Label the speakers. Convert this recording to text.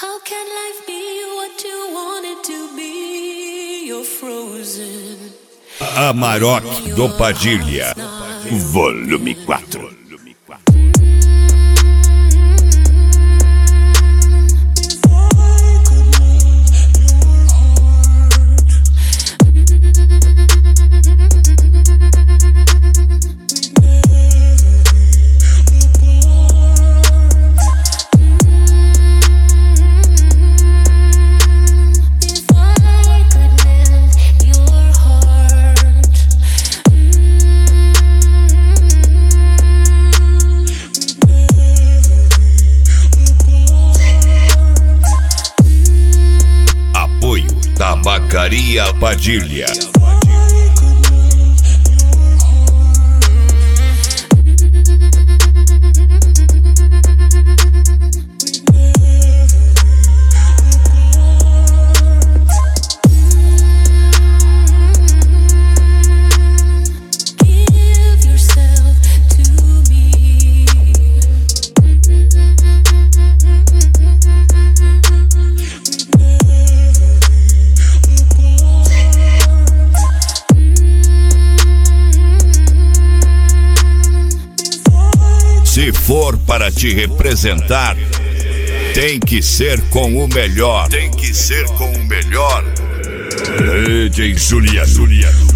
Speaker 1: How can life be what you want it to be? You're frozen.
Speaker 2: Amarok do Padilha, volume 4. Tabacaria Padilha. Se for para te representar, tem que ser com o melhor. Tem que ser com o melhor. DJ Juliano.